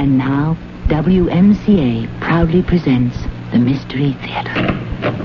And now, WMCA proudly presents the Mystery Theater.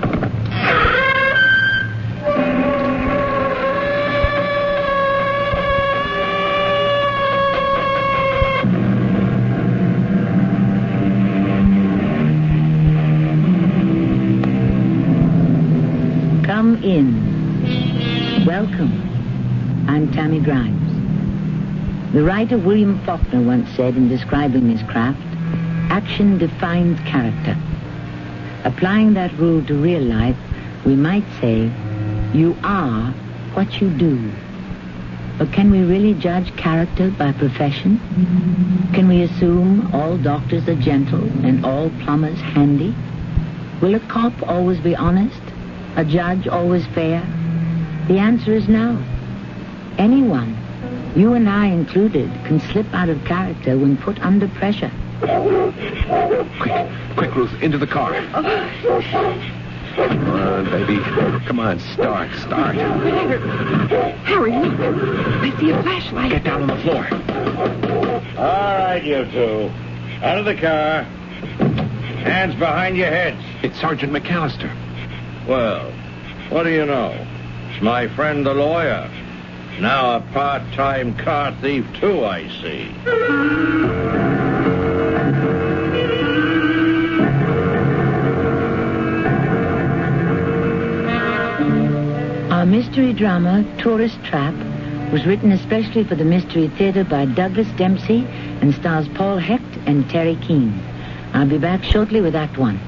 Come in. Welcome. I'm Tammy Grimes. The writer William Faulkner once said in describing his craft, action defines character. Applying that rule to real life, we might say, you are what you do. But can we really judge character by profession? Can we assume all doctors are gentle and all plumbers handy? Will a cop always be honest? A judge always fair? The answer is no. Anyone, you and I included, can slip out of character when put under pressure. Quick, Ruth, into the car. Come on, baby. Come on, start. Harry, look. I see a flashlight. Get down on the floor. All right, you two. Out of the car. Hands behind your heads. It's Sergeant McAllister. Well, what do you know? It's my friend the lawyer. Now a part-time car thief, too, I see. Our mystery drama, Tourist Trap, was written especially for the Mystery Theater by Douglas Dempsey and stars Paul Hecht and Terry Keane. I'll be back shortly with Act One.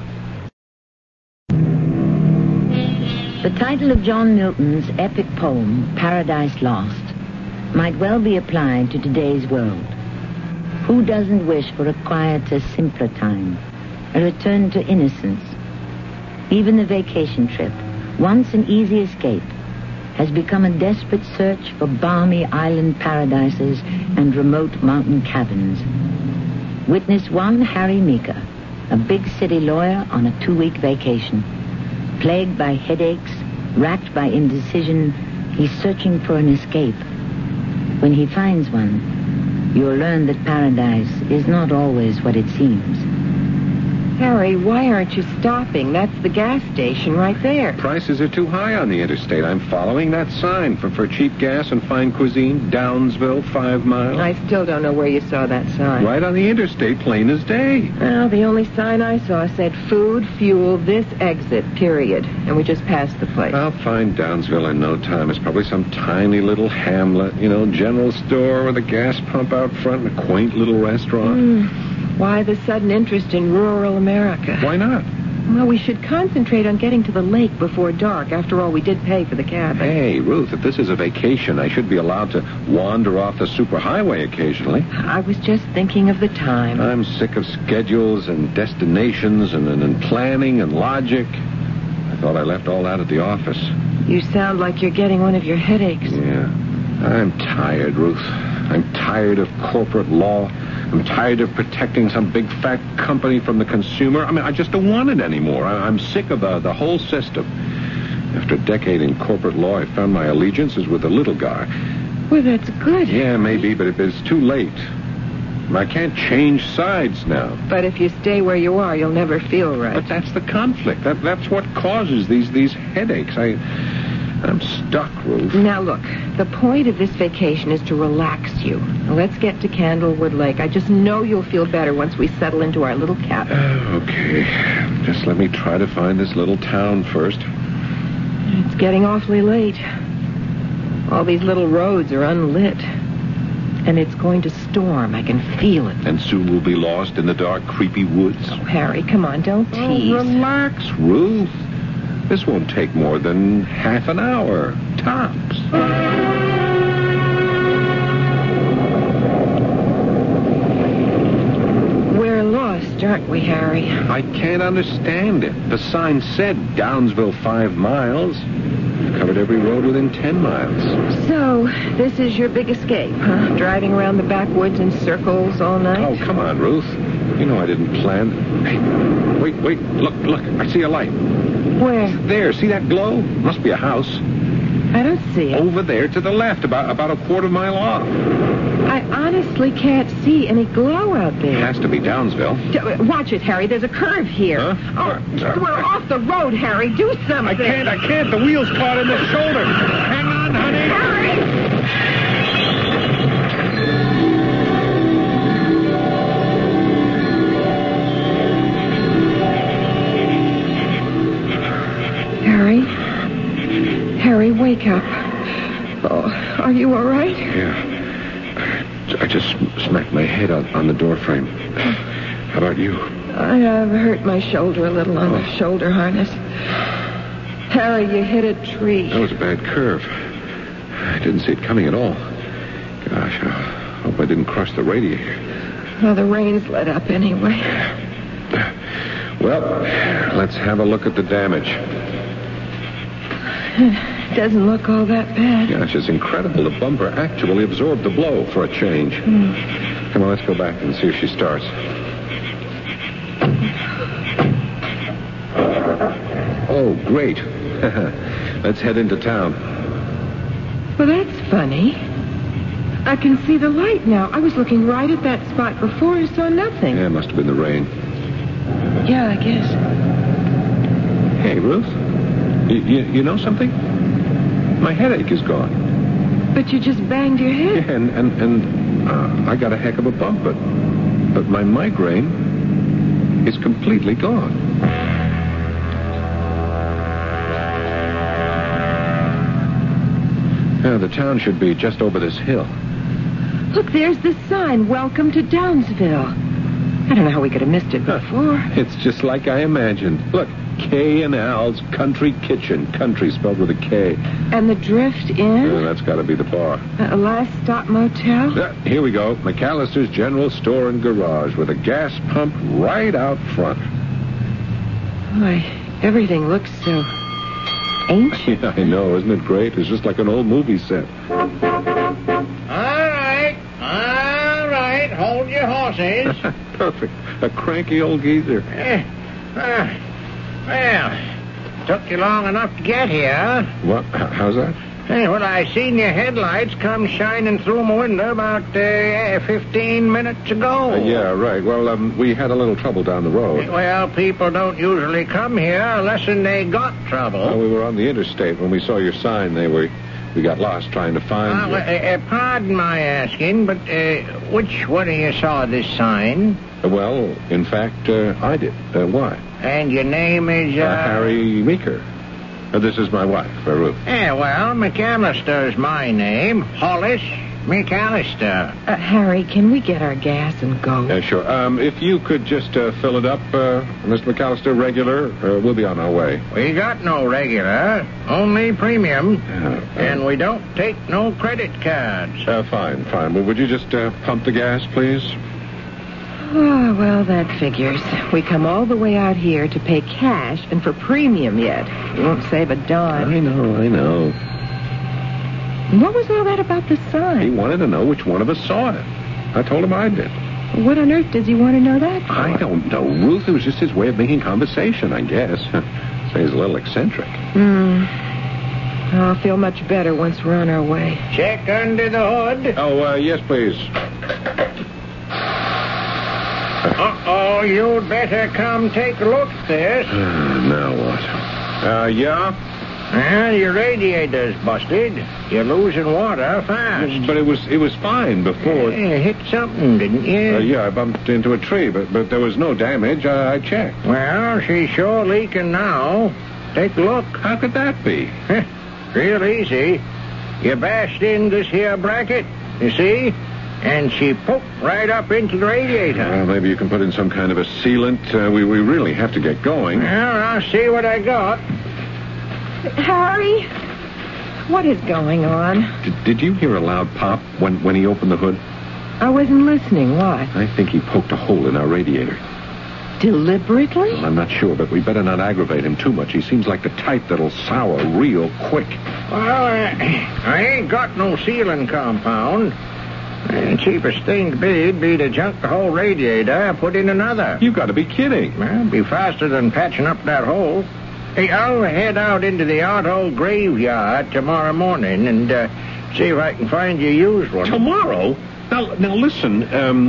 The title of John Milton's epic poem, Paradise Lost, might well be applied to today's world. Who doesn't wish for a quieter, simpler time, a return to innocence? Even the vacation trip, once an easy escape, has become a desperate search for balmy island paradises and remote mountain cabins. Witness one Harry Meeker, a big city lawyer on a 2-week vacation. Plagued by headaches, racked by indecision, he's searching for an escape. When he finds one, you'll learn that paradise is not always what it seems. Harry, why aren't you stopping? That's the gas station right there. Prices are too high on the interstate. I'm following that sign for cheap gas and fine cuisine. Downsville, 5 miles. I still don't know where you saw that sign. Right on the interstate, plain as day. Well, the only sign I saw said food, fuel, this exit, period. And we just passed the place. I'll find Downsville in no time. It's probably some tiny little hamlet, general store with a gas pump out front and a quaint little restaurant. Why the sudden interest in rural America? Why not? Well, we should concentrate on getting to the lake before dark. After all, we did pay for the cabin. Hey, Ruth, if this is a vacation, I should be allowed to wander off the superhighway occasionally. I was just thinking of the time. I'm sick of schedules and destinations and planning and logic. I thought I left all that at the office. You sound like you're getting one of your headaches. Yeah. I'm tired, Ruth. I'm tired of corporate law. I'm tired of protecting some big fat company from the consumer. I just don't want it anymore. I'm sick of the whole system. After a decade in corporate law, I found my allegiance is with the little guy. Well, that's good. Yeah, maybe, but it's too late. I can't change sides now. But if you stay where you are, you'll never feel right. But that's the conflict. That's what causes these headaches. I'm stuck, Ruth. Now, look, the point of this vacation is to relax you. Now, let's get to Candlewood Lake. I just know you'll feel better once we settle into our little cabin. Okay. Just let me try to find this little town first. It's getting awfully late. All these little roads are unlit. And it's going to storm. I can feel it. And soon we'll be lost in the dark, creepy woods. Oh, Harry, come on, don't tease. Oh, relax, Ruth. This won't take more than half an hour, tops. We're lost, aren't we, Harry? I can't understand it. The sign said Downsville 5 miles. We've covered every road within 10 miles. So, this is your big escape, huh? Driving around the backwoods in circles all night? Oh, come on, Ruth. You know I didn't plan. Hey, wait. Look. I see a light. Where? There, see that glow? Must be a house. I don't see it. Over there to the left, about a quarter mile off. I honestly can't see any glow out It there. has to be Downsville. Watch it, Harry. There's a curve here. Huh? Oh, we're off the road, Harry. Do something. I can't. The wheel's caught in the shoulder. Hang on, honey. Harry! Harry, wake up. Oh, are you all right? Yeah. I just smacked my head on the door frame. How about you? I have hurt my shoulder a little on the shoulder harness. Harry, you hit a tree. That was a bad curve. I didn't see it coming at all. Gosh, I hope I didn't crush the radiator. Well, the rain's let up anyway. Well, let's have a look at the damage. It doesn't look all that bad. Gosh, it's incredible. The bumper actually absorbed the blow for a change. Come on, let's go back and see if she starts. Oh, great. Let's head into town. Well, that's funny. I can see the light now. I was looking right at that spot before and saw nothing. Yeah, it must have been the rain. Yeah, I guess. Hey, Ruth. You know something? My headache is gone. But you just banged your head. Yeah, and I got a heck of a bump, but my migraine is completely gone. Yeah, the town should be just over this hill. Look, there's the sign, Welcome to Downsville. I don't know how we could have missed it before. It's just like I imagined. Look, K&L's Country Kitchen. Country spelled with a K. And the Drift Inn? That's got to be the bar. A Last Stop Motel? Here we go. McAllister's General Store and Garage with a gas pump right out front. Boy, everything looks so ancient. Yeah, I know. Isn't it great? It's just like an old movie set. All right. Hold your horses. Perfect. A cranky old geezer. Well, took you long enough to get here. What? How's that? Hey, well, I seen your headlights come shining through my window about 15 minutes ago. Yeah, right. Well, we had a little trouble down the road. Well, people don't usually come here unless they got trouble. Well, we were on the interstate when we saw your sign. We got lost trying to find you. Pardon my asking, but which one of you saw this sign? Well, in fact, I did. Why? And your name is... Harry Meeker. This is my wife, Ruth. Yeah, well, McAllister's my name. Hollis McAllister. Harry, can we get our gas and go? Sure. If you could just fill it up, Mr. McAllister, regular, we'll be on our way. We got no regular, only premium. And we don't take no credit cards. Fine. Well, would you just pump the gas, please? Oh, well, that figures. We come all the way out here to pay cash and for premium yet. We won't save a dime. I know. What was all that about the sign? He wanted to know which one of us saw it. I told him I did. What on earth does he want to know that for? I don't know, Ruth. It was just his way of making conversation, I guess. Say he's a little eccentric. I'll feel much better once we're on our way. Check under the hood. Oh, yes, please. Uh-oh, you'd better come take a look at this. Now what? Yeah? Well, your radiator's busted. You're losing water fast. But it was fine before. You hit something, didn't you? Yeah, I bumped into a tree, but there was no damage. I checked. Well, she's sure leaking now. Take a look. How could that be? Real easy. You bashed in this here bracket, you see? And she poked right up into the radiator. Well, maybe you can put in some kind of a sealant. We really have to get going. Well, I'll see what I got. Harry, what is going on? Did you hear a loud pop when he opened the hood? I wasn't listening. Why? I think he poked a hole in our radiator. Deliberately? Well, I'm not sure, but we better not aggravate him too much. He seems like the type that'll sour real quick. Well, I ain't got no sealing compound. The cheapest thing to be'd be to junk the whole radiator and put in another. You've got to be kidding. Well, it'd be faster than patching up that hole. Hey, I'll head out into the auto graveyard tomorrow morning and see if I can find you a used one. Tomorrow? Now listen.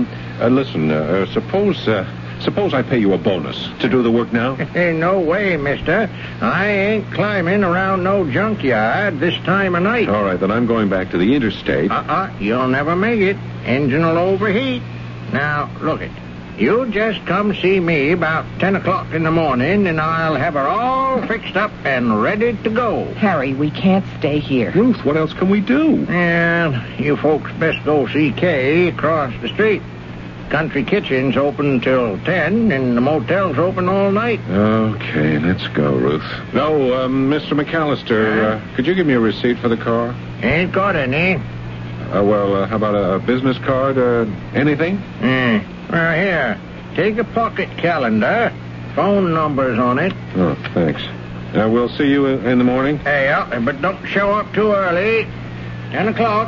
Suppose I pay you a bonus to do the work now? Hey, no way, mister. I ain't climbing around no junkyard this time of night. All right, then I'm going back to the interstate. You'll never make it. Engine will overheat. Now, look it. You just come see me about 10 o'clock in the morning, and I'll have her all fixed up and ready to go. Harry, we can't stay here. Ruth, what else can we do? Well, you folks best go see Kay across the street. Country Kitchen's open till 10, and the motel's open all night. Okay, let's go, Ruth. No, Mr. McAllister, could you give me a receipt for the car? Ain't got any. How about a business card? Anything? Here, take a pocket calendar. Phone numbers on it. Oh, thanks. We'll see you in the morning. Hey, but don't show up too early. 10 o'clock.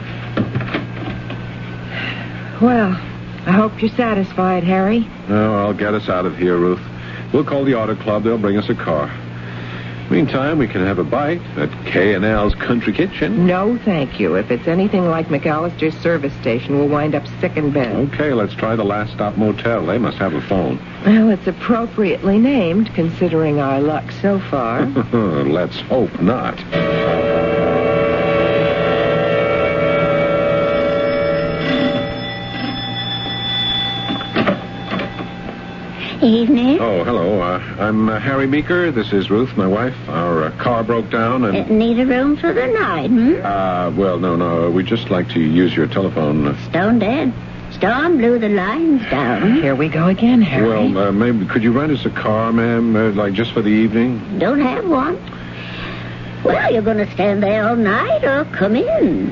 Well, I hope you're satisfied, Harry. No, I'll get us out of here, Ruth. We'll call the auto club. They'll bring us a car. Meantime, we can have a bite at K&L's Country Kitchen. No, thank you. If it's anything like McAllister's service station, we'll wind up sick in bed. Okay, let's try the Last Stop Motel. They must have a phone. Well, it's appropriately named, considering our luck so far. Let's hope not. Evening. Oh, hello. I'm Harry Meeker. This is Ruth, my wife. Our car broke down and... Need a room for the night, No. We'd just like to use your telephone. Stone dead. Storm blew the lines down. Here we go again, Harry. Well, maybe could you rent us a car, ma'am, just for the evening? Don't have one. Well, you're going to stand there all night or come in.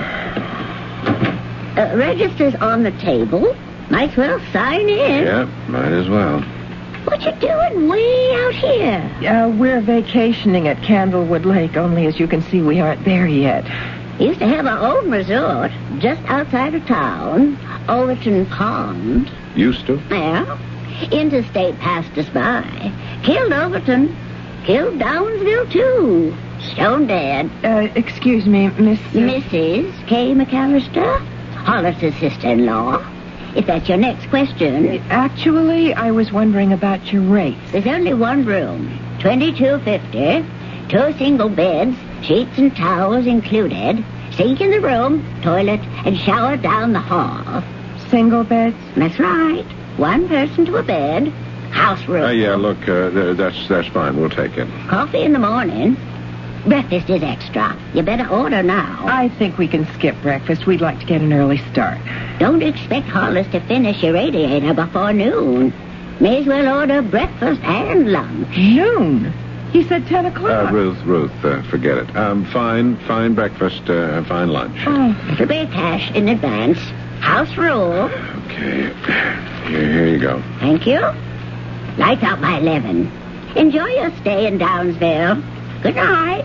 Register's on the table. Might as well sign in. Yeah, might as well. What you doing way out here? We're vacationing at Candlewood Lake, only as you can see, we aren't there yet. Used to have our own resort just outside of town, Overton Pond. Used to? Yeah. Interstate passed us by. Killed Overton. Killed Downsville, too. Stone dead. Excuse me, Mrs. Kay McAllister, Hollis's sister-in-law. If that's your next question. Actually, I was wondering about your rates. There's only one room, $22.50, 2 single beds, sheets and towels included, sink in the room, toilet, and shower down the hall. Single beds? That's right. 1 person to a bed. House room. Yeah, look, that's fine. We'll take it. Coffee in the morning. Breakfast is extra. You better order now. I think we can skip breakfast. We'd like to get an early start. Don't expect Hollis to finish your radiator before noon. May as well order breakfast and lunch. Noon? He said 10 o'clock. Ruth, forget it. Fine breakfast, fine lunch. It'll be cash in advance. House rule. Okay. Here you go. Thank you. Lights out by 11. Enjoy your stay in Downsville. Good night.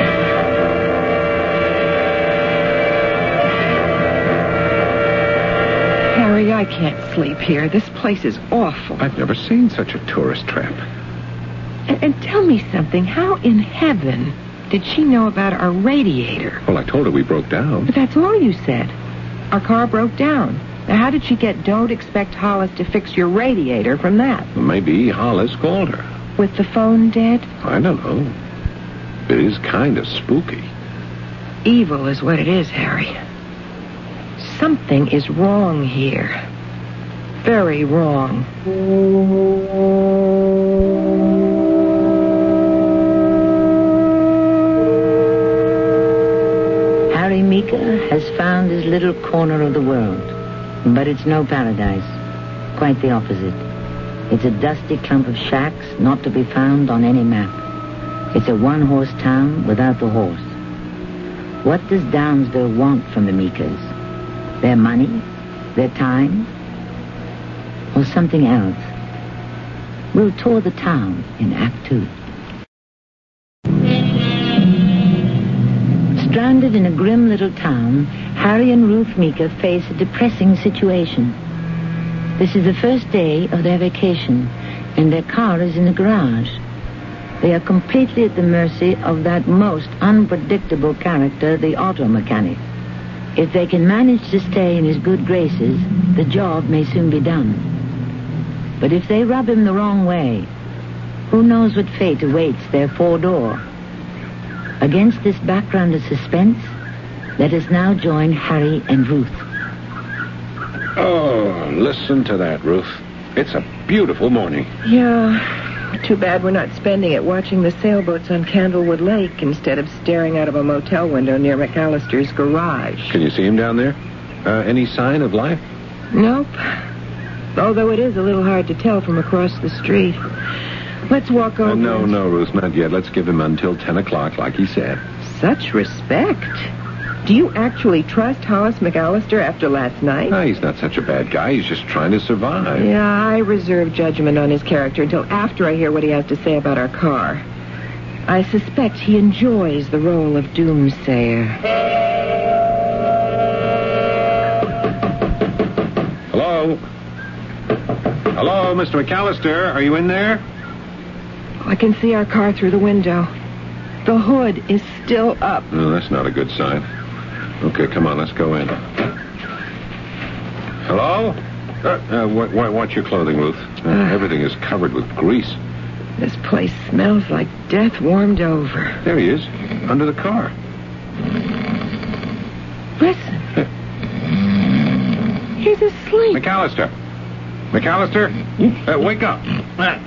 Harry, I can't sleep here. This place is awful. I've never seen such a tourist trap. And tell me something. How in heaven did she know about our radiator? Well, I told her we broke down. But that's all you said. Our car broke down. Now, how did she get "don't expect Hollis to fix your radiator" from that? Well, maybe Hollis called her. With the phone dead? I don't know. It is kind of spooky. Evil is what it is, Harry. Something is wrong here. Very wrong. Harry Meeker has found his little corner of the world. But it's no paradise. Quite the opposite. It's a dusty clump of shacks not to be found on any map. It's a one-horse town without the horse. What does Downsville want from the Meekers? Their money? Their time? Or something else? We'll tour the town in Act 2. Stranded in a grim little town, Harry and Ruth Meeker face a depressing situation. This is the first day of their vacation, and their car is in the garage. They are completely at the mercy of that most unpredictable character, the auto mechanic. If they can manage to stay in his good graces, the job may soon be done. But if they rub him the wrong way, who knows what fate awaits their four-door? Against this background of suspense, let us now join Harry and Ruth. Oh, listen to that, Ruth. It's a beautiful morning. Yeah. Too bad we're not spending it watching the sailboats on Candlewood Lake instead of staring out of a motel window near McAllister's garage. Can you see him down there? Any sign of life? Nope. Although it is a little hard to tell from across the street. Let's walk over. No, Ruth, not yet. Let's give him until 10 o'clock, like he said. Such respect. Do you actually trust Hollis McAllister after last night? No, he's not such a bad guy. He's just trying to survive. Yeah, I reserve judgment on his character until after I hear what he has to say about our car. I suspect he enjoys the role of doomsayer. Hello? Hello, Mr. McAllister. Are you in there? I can see our car through the window. The hood is still up. No, that's not a good sign. Okay, come on, let's go in. Hello? Watch your clothing, Ruth. Everything is covered with grease. This place smells like death warmed over. There he is, under the car. Listen. He's asleep. McAllister! Wake up. What?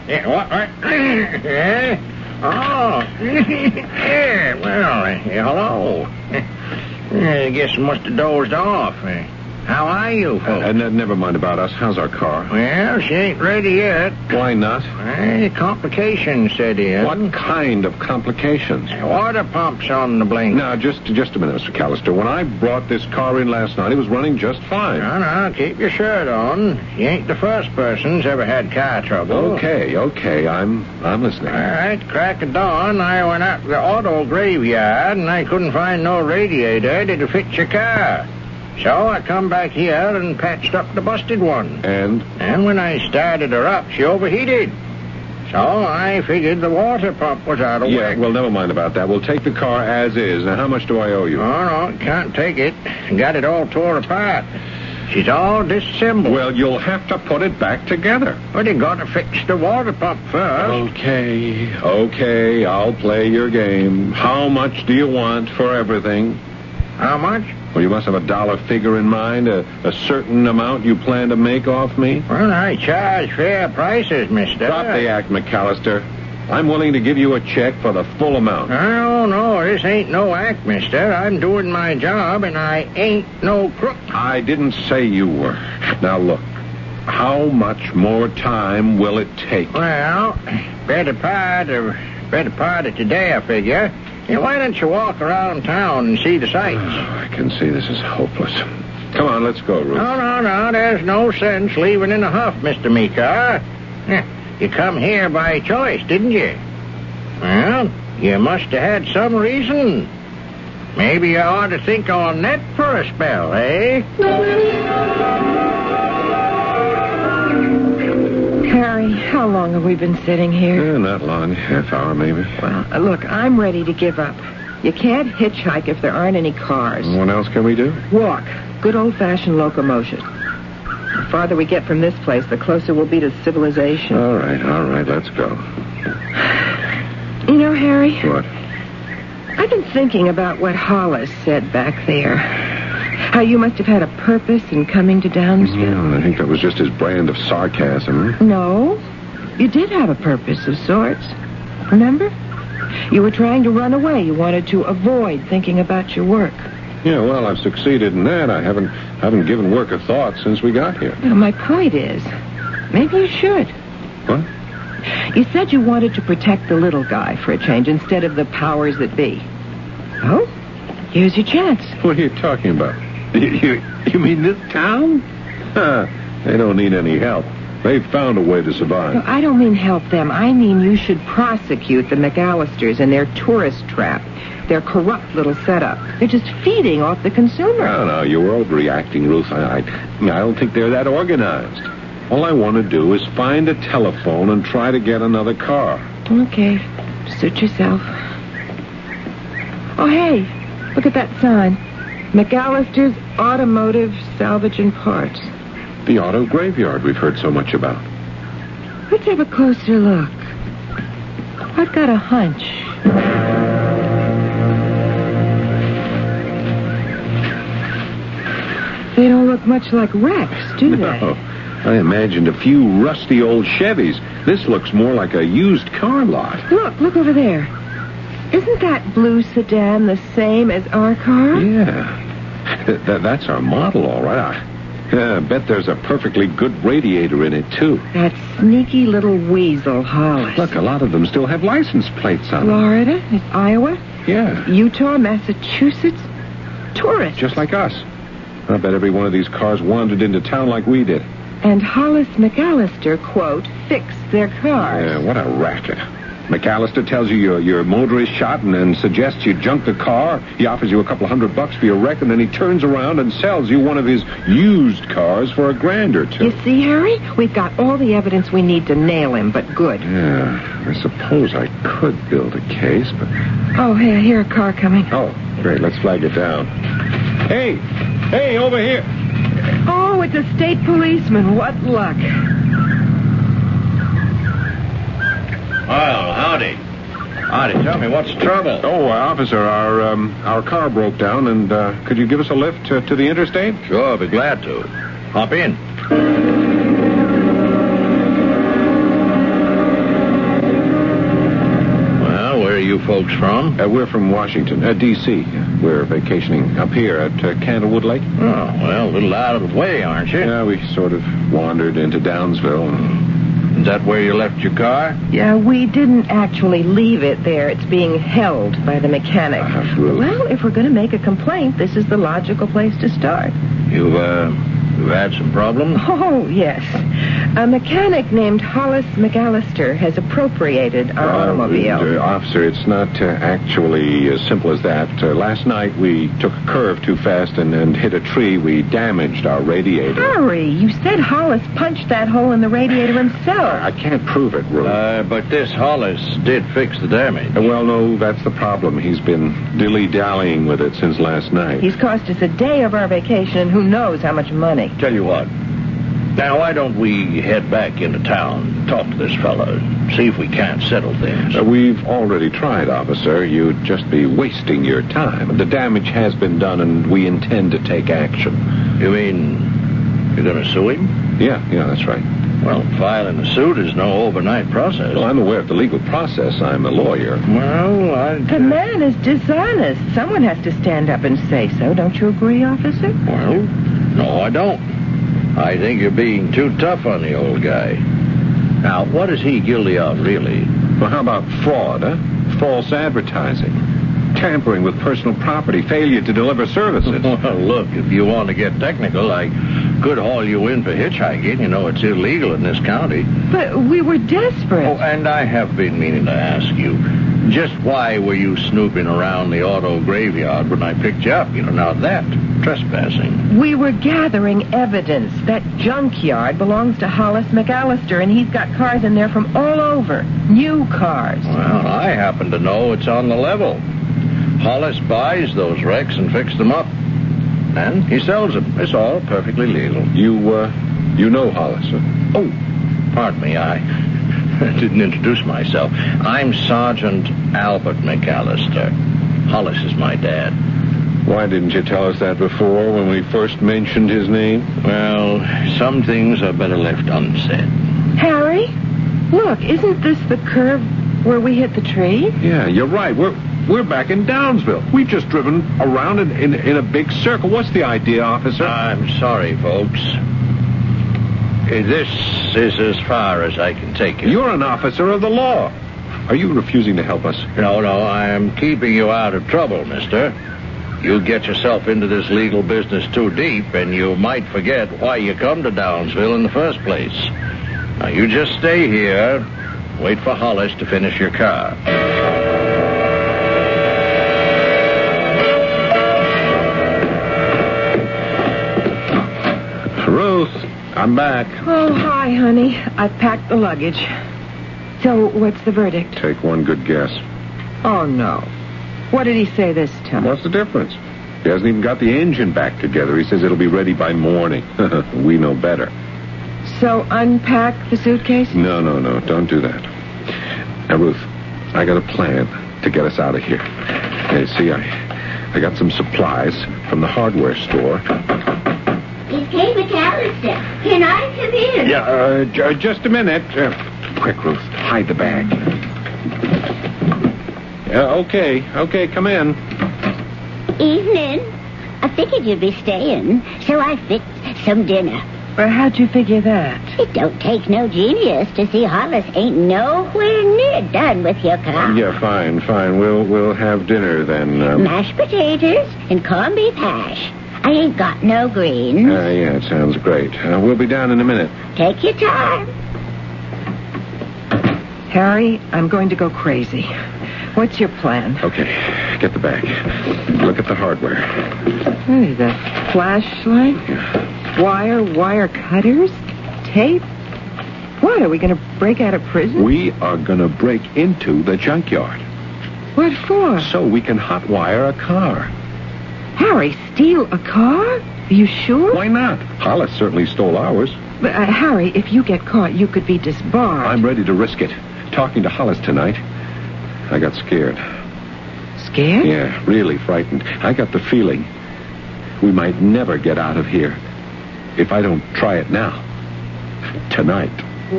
Oh. Yeah, well, hello. I guess I must have dozed off. How are you, folks? Never mind about us. How's our car? Well, she ain't ready yet. Why not? Complications set in. What kind of complications? Water pumps on the blink. Now, just a minute, Mr. McAllister. When I brought this car in last night, it was running just fine. No, keep your shirt on. You ain't the first person who's ever had car trouble. Okay, I'm listening. All right, crack of dawn, I went out to the auto graveyard, and I couldn't find no radiator that'd fit your car. So I come back here and patched up the busted one. And when I started her up, she overheated. So I figured the water pump was out of yeah, whack. well, never mind about that. We'll take the car as is. Now, how much do I owe you? Oh, no, can't take it. Got it all tore apart. She's all disassembled. Well, you'll have to put it back together. But you got to fix the water pump first. Okay, I'll play your game. How much do you want for everything? How much? Well, you must have a dollar figure in mind, a certain amount you plan to make off me. Well, I charge fair prices, mister. Drop the act, McAllister. I'm willing to give you a check for the full amount. No, this ain't no act, mister. I'm doing my job, and I ain't no crook. I didn't say you were. Now, look, how much more time will it take? Well, better part of today, I figure. Why don't you walk around town and see the sights? I can see this is hopeless. Come on, let's go, Ruth. No, there's no sense leaving in a huff, Mr. Meeker. You come here by choice, didn't you? Well, you must have had some reason. Maybe you ought to think on that for a spell, eh? Harry, how long have we been sitting here? Not long. Half hour, maybe. Well, look, I'm ready to give up. You can't hitchhike if there aren't any cars. What else can we do? Walk. Good old-fashioned locomotion. The farther we get from this place, the closer we'll be to civilization. All right, let's go. You know, Harry? What? I've been thinking about what Hollis said back there. How you must have had a purpose in coming to Downsville. I think that was just his brand of sarcasm. No. You did have a purpose of sorts. Remember? You were trying to run away. You wanted to avoid thinking about your work. Yeah, well, I've succeeded in that. I haven't given work a thought since we got here. Now, my point is, maybe you should. What? You said you wanted to protect the little guy for a change instead of the powers that be. Oh, here's your chance. What are you talking about? You mean this town? They don't need any help. They've found a way to survive. No, I don't mean help them. I mean you should prosecute the McAllisters and their tourist trap. Their corrupt little setup. They're just feeding off the consumer. No, you're overreacting, Ruth. I don't think they're that organized. All I want to do is find a telephone and try to get another car. Okay. Suit yourself. Oh, hey, look at that sign. McAllister's Automotive Salvage and Parts. The auto graveyard we've heard so much about. Let's have a closer look. I've got a hunch. They don't look much like wrecks, do they? No. I imagined a few rusty old Chevys. This looks more like a used car lot. Look over there. Isn't that blue sedan the same as our car? Yeah. That's our model, all right. I bet there's a perfectly good radiator in it, too. That sneaky little weasel, Hollis. Look, a lot of them still have license plates on them. Florida, Iowa, Yeah. Utah, Massachusetts. Tourists. Just like us. I bet every one of these cars wandered into town like we did. And Hollis McAllister, quote, fixed their cars. Yeah, what a racket. McAllister tells you your motor is shot and suggests you junk the car. He offers you a couple $100 for your wreck, and then he turns around and sells you one of his used cars for $1,000 or $2. You see, Harry? We've got all the evidence we need to nail him, but good. Yeah, I suppose I could build a case, but... Oh, hey, I hear a car coming. Oh, great, let's flag it down. Hey, over here. Oh, it's a state policeman. What luck. Well, howdy. Howdy, tell me, what's the trouble? Oh, officer, our car broke down, and could you give us a lift to the interstate? Sure, I'll be glad to. Hop in. Well, where are you folks from? We're from Washington, D.C. We're vacationing up here at Candlewood Lake. Oh, well, a little out of the way, aren't you? Yeah, we sort of wandered into Downsville. Is that where you left your car? Yeah, we didn't actually leave it there. It's being held by the mechanic. Ruth. Well, if we're going to make a complaint, this is the logical place to start. You've had some problems? Oh, yes. A mechanic named Hollis McAllister has appropriated our automobile. Officer, it's not actually as simple as that. Last night we took a curve too fast and hit a tree. We damaged our radiator. Harry, you said Hollis punched that hole in the radiator himself. I can't prove it, Ruth. But this Hollis did fix the damage. Well, no, that's the problem. He's been dilly-dallying with it since last night. He's cost us a day of our vacation and who knows how much money. Tell you what. Now, why don't we head back into town, talk to this fellow, see if we can't settle things? We've already tried, officer. You'd just be wasting your time. The damage has been done, and we intend to take action. You mean you're going to sue him? Yeah, that's right. Well, filing a suit is no overnight process. Well, I'm aware of the legal process. I'm a lawyer. Well, The man is dishonest. Someone has to stand up and say so. Don't you agree, officer? Well, no, I don't. I think you're being too tough on the old guy. Now, what is he guilty of, really? Well, how about fraud, huh? False advertising, tampering with personal property, failure to deliver services. Well, look, if you want to get technical, I could haul you in for hitchhiking. You know, it's illegal in this county. But we were desperate. Oh, and I have been meaning to ask you, just why were you snooping around the auto graveyard when I picked you up? Now that, trespassing. We were gathering evidence. That junkyard belongs to Hollis McAllister, and he's got cars in there from all over. New cars. Well, I happen to know it's on the level. Hollis buys those wrecks and fixes them up. And he sells them. It's all perfectly legal. You know Hollis, huh? Oh, pardon me, I didn't introduce myself. I'm Sergeant Albert McAllister. Hollis is my dad. Why didn't you tell us that before when we first mentioned his name? Well, some things are better left unsaid. Harry, look, isn't this the curve where we hit the tree? Yeah, you're right. We're back in Downsville. We've just driven around in a big circle. What's the idea, officer? I'm sorry, folks. This is as far as I can take you. You're an officer of the law. Are you refusing to help us? No, I am keeping you out of trouble, mister. You get yourself into this legal business too deep, and you might forget why you come to Downsville in the first place. Now, you just stay here, wait for Hollis to finish your car. Ruth, I'm back. Oh, hi, honey. I've packed the luggage. So, what's the verdict? Take one good guess. Oh, no. What did he say this time? What's the difference? He hasn't even got the engine back together. He says it'll be ready by morning. We know better. So, unpack the suitcase? No. Don't do that. Now, Ruth, I got a plan to get us out of here. Hey, see, I got some supplies from the hardware store. It's Kate McAllister. Can I come in? Yeah, just a minute. Quick, Ruth, hide the bag. Okay, come in. Evening. I figured you'd be staying, so I fixed some dinner. Well, how'd you figure that? It don't take no genius to see Hollis ain't nowhere near done with your car. Yeah, fine. We'll have dinner then. Mashed potatoes and corned beef hash. I ain't got no greens. Yeah, it sounds great. We'll be down in a minute. Take your time. Harry, I'm going to go crazy. What's your plan? Okay, get the bag. Look at the hardware. Hey, the flashlight? Wire cutters? Tape? What, are we going to break out of prison? We are going to break into the junkyard. What for? So we can hotwire a car. Harry, steal a car? Are you sure? Why not? Hollis certainly stole ours. But, Harry, if you get caught, you could be disbarred. I'm ready to risk it. Talking to Hollis tonight, I got scared. Scared? Yeah, really frightened. I got the feeling we might never get out of here if I don't try it now. Tonight.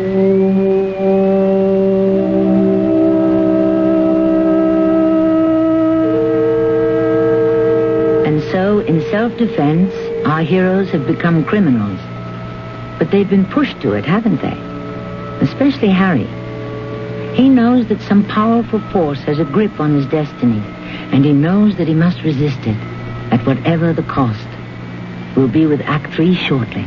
And so, in self-defense, our heroes have become criminals. But they've been pushed to it, haven't they? Especially Harry. He knows that some powerful force has a grip on his destiny, and he knows that he must resist it, at whatever the cost. We'll be with Act 3 shortly.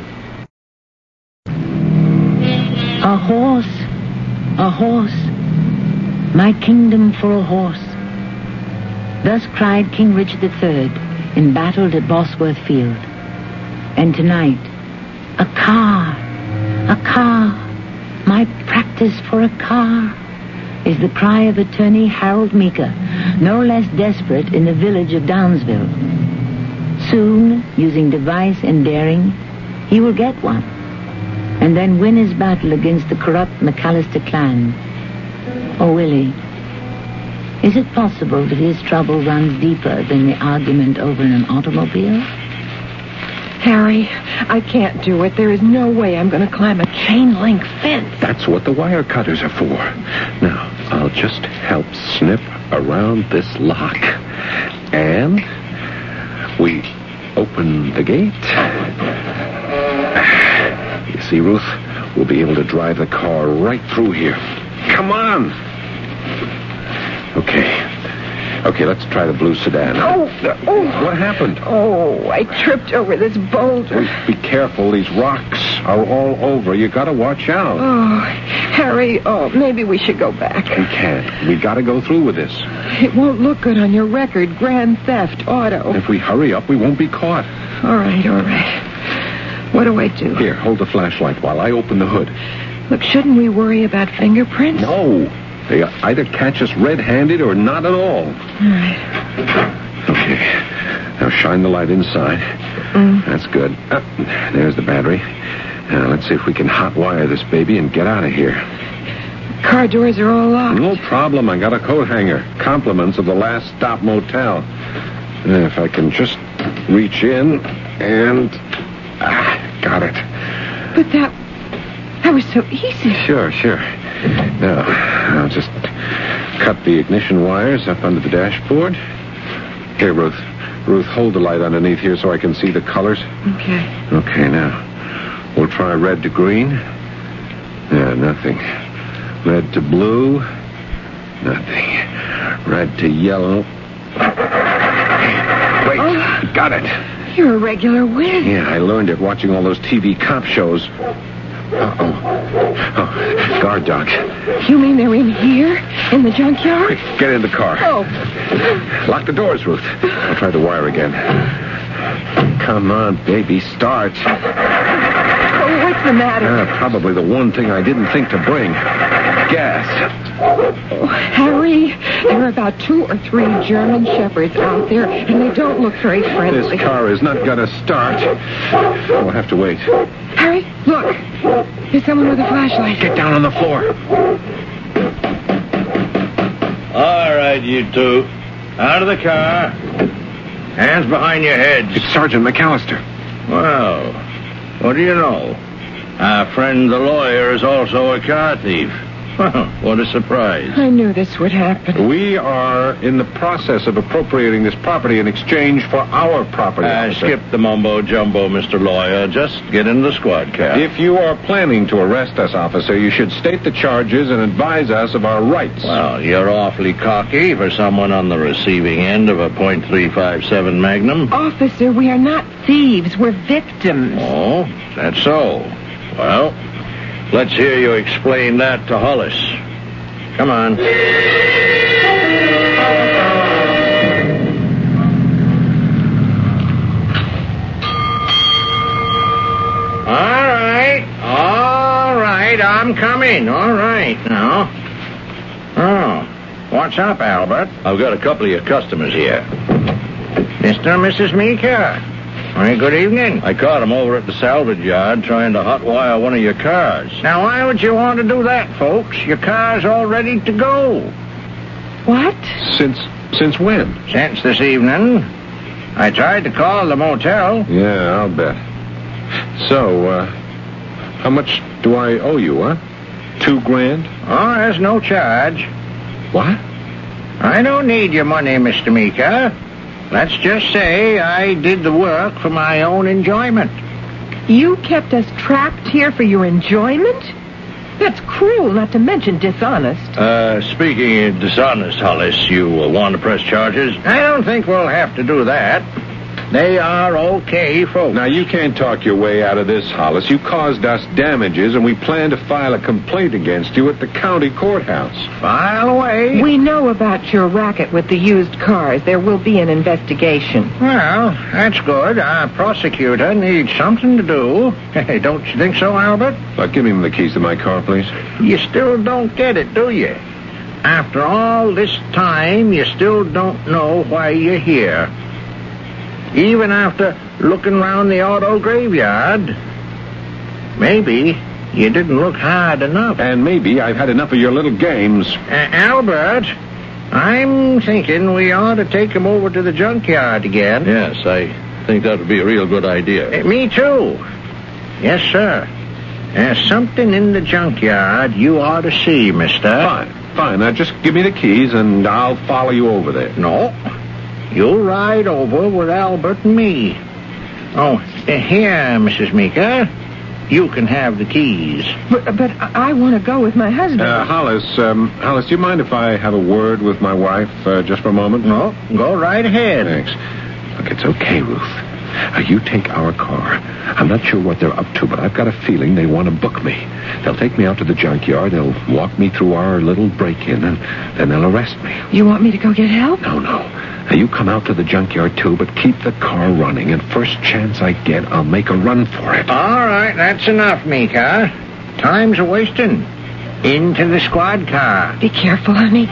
A horse, my kingdom for a horse. Thus cried King Richard III, embattled at Bosworth Field. And tonight, a car, my practice for a car, is the cry of attorney Harold Meeker, no less desperate in the village of Downsville. Soon, using device and daring, he will get one, and then win his battle against the corrupt McAllister clan. Oh, Willie, is it possible that his trouble runs deeper than the argument over an automobile? Harry, I can't do it. There is no way I'm going to climb a chain-link fence. That's what the wire cutters are for. Now, I'll just help snip around this lock. And we open the gate. You see, Ruth, we'll be able to drive the car right through here. Come on! Okay, let's try the blue sedan. Oh! What happened? Oh, I tripped over this boulder. Be careful. These rocks are all over. You gotta watch out. Oh, Harry, maybe we should go back. We can't. We gotta go through with this. It won't look good on your record, grand theft auto. If we hurry up, we won't be caught. All right. What do I do? Here, hold the flashlight while I open the hood. Look, shouldn't we worry about fingerprints? No. They either catch us red-handed or not at all. All right. Okay. Now shine the light inside. That's good. There's the battery. Now let's see if we can hotwire this baby and get out of here. Car doors are all locked. No problem. I got a coat hanger. Compliments of the Last Stop Motel. If I can just reach in and... got it. But that was so easy. Sure. Now, I'll just cut the ignition wires up under the dashboard. Here, Ruth. Ruth, hold the light underneath here so I can see the colors. Okay, now, we'll try red to green. Yeah, nothing. Red to blue. Nothing. Red to yellow. Wait, got it. You're a regular whiz. Yeah, I learned it watching all those TV cop shows. Uh-oh. Oh, guard dogs. You mean they're in here? In the junkyard? Quick, get in the car. Oh. Lock the doors, Ruth. I'll try the wire again. Come on, baby, start. Oh, what's the matter? Probably the one thing I didn't think to bring. gas. Oh, Harry, there are about 2 or 3 German shepherds out there, and they don't look very friendly. This car is not going to start. We'll have to wait. Harry, look. There's someone with a flashlight. Get down on the floor. All right, you two. Out of the car. Hands behind your heads. It's Sergeant McAllister. Well, what do you know? Our friend the lawyer is also a car thief. Well, what a surprise. I knew this would happen. We are in the process of appropriating this property in exchange for our property. Skip the mumbo-jumbo, Mr. Lawyer. Just get in the squad car. If you are planning to arrest us, officer, you should state the charges and advise us of our rights. Well, you're awfully cocky for someone on the receiving end of a .357 Magnum. Officer, we are not thieves. We're victims. Oh, that's so. Well, let's hear you explain that to Hollis. Come on. All right, I'm coming. All right, now. Oh, what's up, Albert? I've got a couple of your customers here. Mr. and Mrs. Meeker. Very good evening. I caught them over at the salvage yard trying to hotwire one of your cars. Now, why would you want to do that, folks? Your car's all ready to go. What? Since when? Since this evening. I tried to call the motel. Yeah, I'll bet. So, how much do I owe you, huh? $2,000? Oh, there's no charge. What? I don't need your money, Mr. Meeker. Let's just say I did the work for my own enjoyment. You kept us trapped here for your enjoyment? That's cruel, not to mention dishonest. Speaking of dishonest, Hollis, you want to press charges? I don't think we'll have to do that. They are okay, folks. Now, you can't talk your way out of this, Hollis. You caused us damages, and we plan to file a complaint against you at the county courthouse. File away. We know about your racket with the used cars. There will be an investigation. Well, that's good. Our prosecutor needs something to do. Hey, don't you think so, Albert? Give me the keys to my car, please. You still don't get it, do you? After all this time, you still don't know why you're here. Even after looking round the auto graveyard, maybe you didn't look hard enough. And maybe I've had enough of your little games. Albert, I'm thinking we ought to take him over to the junkyard again. Yes, I think that would be a real good idea. Me too. Yes, sir. There's something in the junkyard you ought to see, mister. Fine. Now, just give me the keys, and I'll follow you over there. No. You'll ride over with Albert and me. Oh, here, Mrs. Meeker. You can have the keys. But I want to go with my husband. Hollis, do you mind if I have a word with my wife just for a moment? No, go right ahead. Thanks. Look, it's okay, Ruth. You take our car. I'm not sure what they're up to, but I've got a feeling they want to book me. They'll take me out to the junkyard. They'll walk me through our little break-in, and then they'll arrest me. You want me to go get help? No. Now, you come out to the junkyard, too, but keep the car running, and first chance I get, I'll make a run for it. All right, that's enough, Meeker. Time's a-wasting. Into the squad car. Be careful, honey.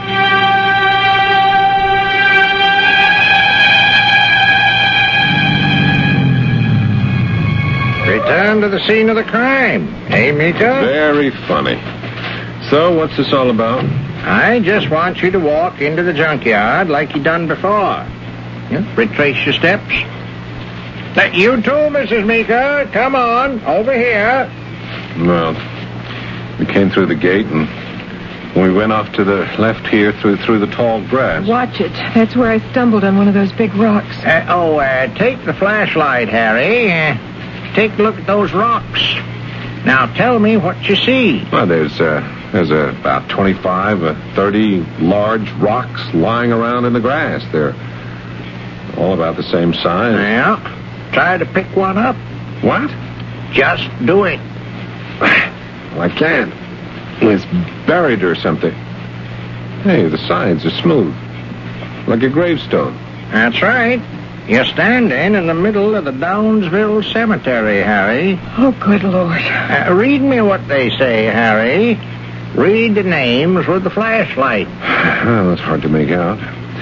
Return to the scene of the crime. Hey, Meeker? Very funny. So, what's this all about? I just want you to walk into the junkyard like you done before. Retrace your steps. You too, Mrs. Meeker. Come on, over here. Well, we came through the gate, and we went off to the left here through the tall grass. Watch it. That's where I stumbled on one of those big rocks. Take the flashlight, Harry. Take a look at those rocks. Now, tell me what you see. Well, there's about 25 or 30 large rocks lying around in the grass. They're all about the same size. Yeah. Try to pick one up. What? Just do it. Well, I can't. It's buried or something. Hey, the sides are smooth. Like a gravestone. That's right. You're standing in the middle of the Downsville Cemetery, Harry. Oh, good Lord. Read me what they say, Harry. Read the names with the flashlight. Well, that's hard to make out.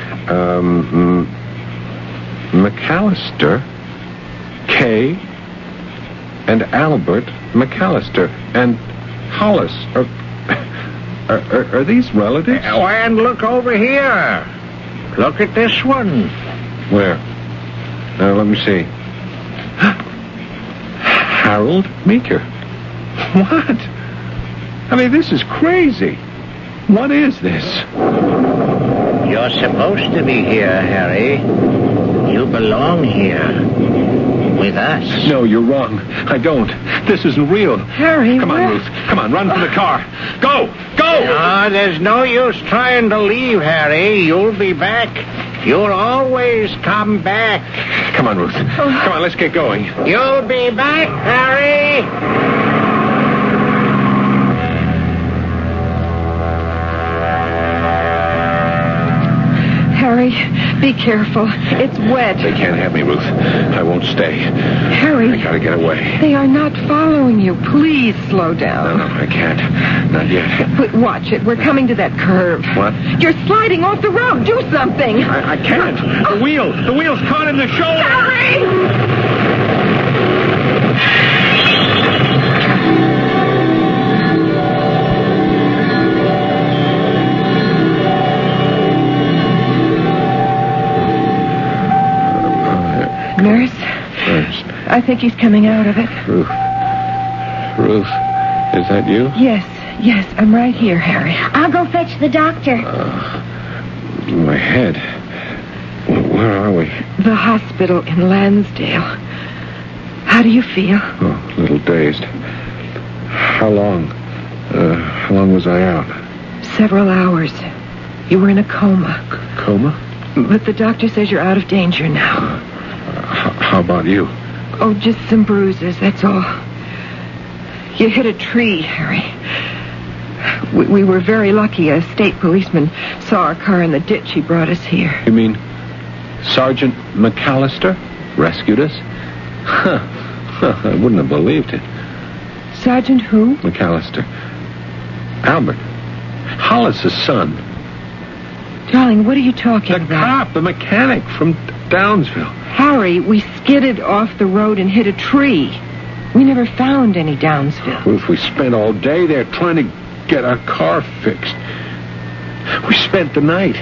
McAllister, Kay, and Albert McAllister, and Hollis. Are these relatives? Oh, and look over here. Look at this one. Where? Let me see. Harold Meeker. What? I mean, this is crazy. What is this? You're supposed to be here, Harry. You belong here. With us. No, you're wrong. I don't. This isn't real. Harry, Come on, Ruth. Come on, run for the car. Go! Go! No, there's no use trying to leave, Harry. You'll be back. You'll always come back. Come on, Ruth. Come on, let's get going. You'll be back, Harry. Harry, be careful. It's wet. They can't have me, Ruth. I won't stay. Harry. I gotta get away. They are not following you. Please slow down. No, I can't. Not yet. But watch it. We're coming to that curve. What? You're sliding off the road. Do something. I can't. The wheel's caught in the shoulder. Harry! Nurse, I think he's coming out of it. Ruth, is that you? Yes, I'm right here, Harry. I'll go fetch the doctor. My head. Where are we? The hospital in Lansdale. How do you feel? Oh, a little dazed. How long was I out? Several hours. You were in a coma. Coma? But the doctor says you're out of danger now. How about you? Oh, just some bruises, that's all. You hit a tree, Harry. We were very lucky. A state policeman saw our car in the ditch. He brought us here. You mean Sergeant McAllister rescued us? Huh. I wouldn't have believed it. Sergeant who? McAllister. Albert. Hollis's son. Darling, what are you talking The about? cop, the mechanic from Downsville. Harry, we skidded off the road and hit a tree. We never found any Downsville. Ruth, we spent all day there trying to get our car fixed. We spent the night.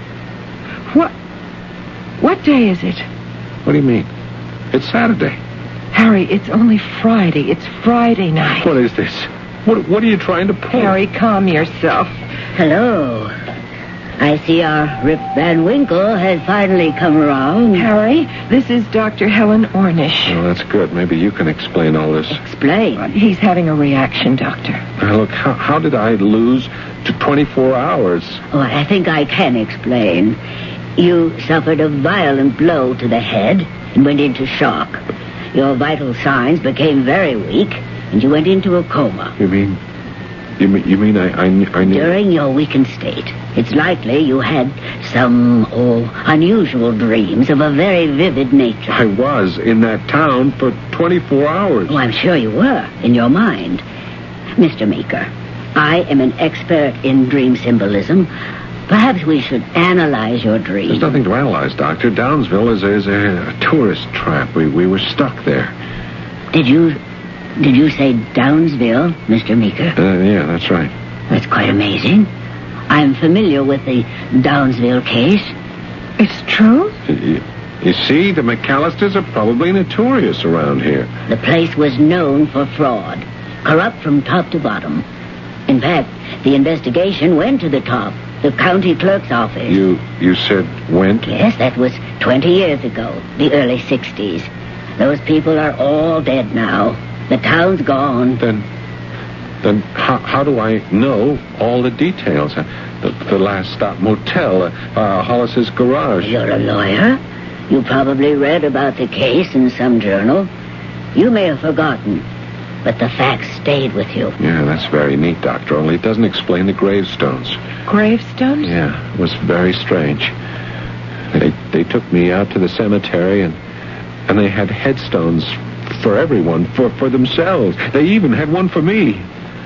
What day is it? What do you mean? It's Saturday. Harry, it's only Friday. It's Friday night. What is this? What are you trying to pull? Harry, calm yourself. Hello. I see our Rip Van Winkle has finally come around. Harry, this is Dr. Helen Ornish. Oh, that's good. Maybe you can explain all this. Explain. He's having a reaction, Doctor. Now, look, how did I lose to 24 hours? Oh, I think I can explain. You suffered a violent blow to the head and went into shock. Your vital signs became very weak, and you went into a coma. You mean I knew... During your weakened state, it's likely you had some, unusual dreams of a very vivid nature. I was in that town for 24 hours. Oh, I'm sure you were, in your mind. Mr. Meeker, I am an expert in dream symbolism. Perhaps we should analyze your dream. There's nothing to analyze, Doctor. Downsville is a tourist trap. We were stuck there. Did you say Downsville, Mr. Meeker? Yeah, that's right. That's quite amazing. I'm familiar with the Downsville case. It's true? You see, the McAllisters are probably notorious around here. The place was known for fraud, corrupt from top to bottom. In fact, the investigation went to the top, the county clerk's office. You said went? Yes, that was 20 years ago, the early 60s. Those people are all dead now. The town's gone. Then how do I know all the details? The last stop motel, Hollis's garage. You're a lawyer. You probably read about the case in some journal. You may have forgotten, but the facts stayed with you. Yeah, that's very neat, Doctor, only it doesn't explain the gravestones. Gravestones? Yeah, it was very strange. They took me out to the cemetery and they had headstones for everyone, for themselves. They even had one for me.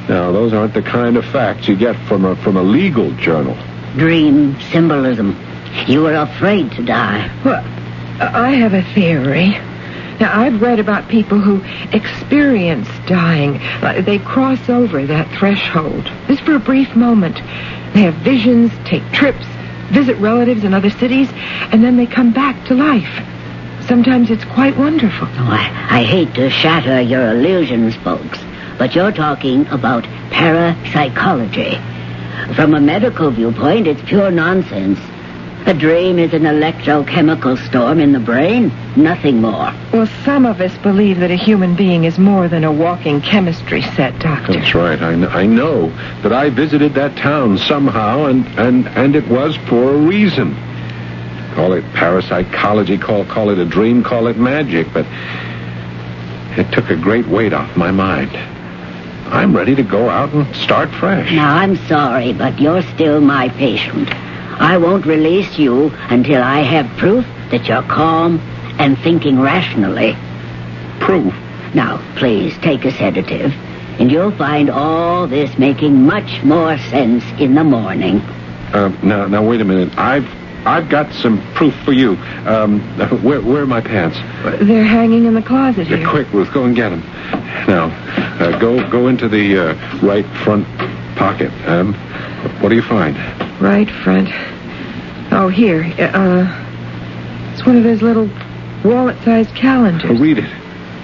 Now, those aren't the kind of facts you get from a legal journal. Dream symbolism. You were afraid to die. Well, I have a theory. Now, I've read about people who experience dying. They cross over that threshold. Just for a brief moment. They have visions, take trips, visit relatives in other cities, and then they come back to life. Sometimes it's quite wonderful. Oh, I hate to shatter your illusions, folks, but you're talking about parapsychology. From a medical viewpoint, it's pure nonsense. A dream is an electrochemical storm in the brain, nothing more. Well, some of us believe that a human being is more than a walking chemistry set, Doctor. That's right. I know that I visited that town somehow, and it was for a reason. Call it parapsychology, call it a dream, call it magic, but it took a great weight off my mind. I'm ready to go out and start fresh. Now, I'm sorry, but you're still my patient. I won't release you until I have proof that you're calm and thinking rationally. Proof? Now, please, take a sedative, and you'll find all this making much more sense in the morning. Now, wait a minute. I've got some proof for you. Where are my pants? They're hanging in the closet here. Quick, Ruth, go and get them. Now, go into the right front pocket. What do you find? Right front. Oh, here. It's one of those little wallet-sized calendars. Read it.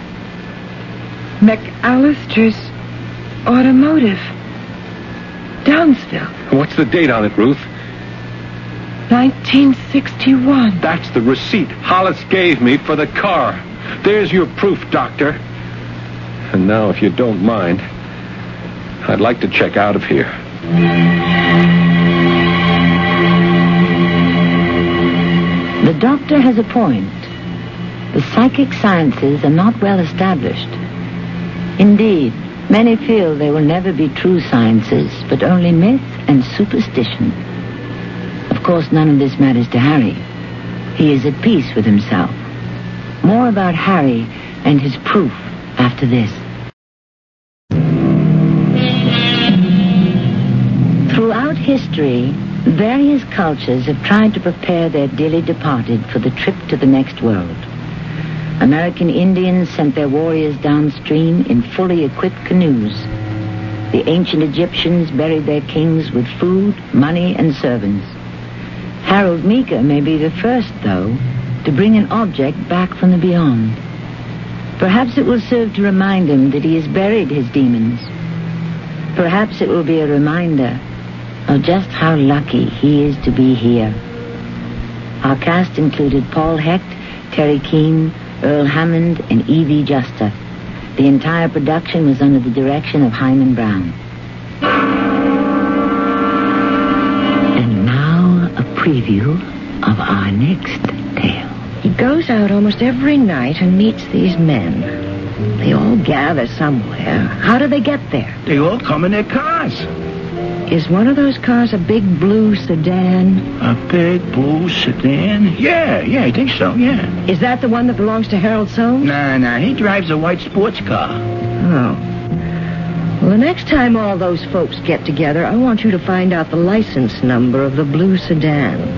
McAllister's Automotive. Downsville. What's the date on it, Ruth? 1961. That's the receipt Hollis gave me for the car. There's your proof, Doctor. And now, if you don't mind, I'd like to check out of here. The doctor has a point. The psychic sciences are not well established. Indeed, many feel they will never be true sciences, but only myth and superstition. Of course, none of this matters to Harry. He is at peace with himself. More about Harry and his proof after this. Throughout history, various cultures have tried to prepare their dearly departed for the trip to the next world. American Indians sent their warriors downstream in fully equipped canoes. The ancient Egyptians buried their kings with food, money, and servants. Harold Meeker may be the first, though, to bring an object back from the beyond. Perhaps it will serve to remind him that he has buried his demons. Perhaps it will be a reminder of just how lucky he is to be here. Our cast included Paul Hecht, Terry Keane, Earl Hammond, and E.V. Juster. The entire production was under the direction of Hyman Brown. And now a preview of our next tale. He goes out almost every night and meets these men. They all gather somewhere. How do they get there? They all come in their cars. Is one of those cars a big blue sedan? A big blue sedan? Yeah, I think so, yeah. Is that the one that belongs to Harold Soames? Nah, he drives a white sports car. Oh. Well, the next time all those folks get together, I want you to find out the license number of the blue sedan.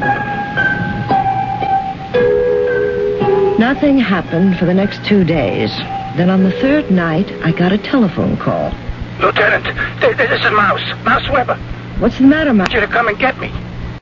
Nothing happened for the next 2 days. Then on the third night, I got a telephone call. Lieutenant, this is Mouse Weber. What's the matter, I Matt? want you to come and get me.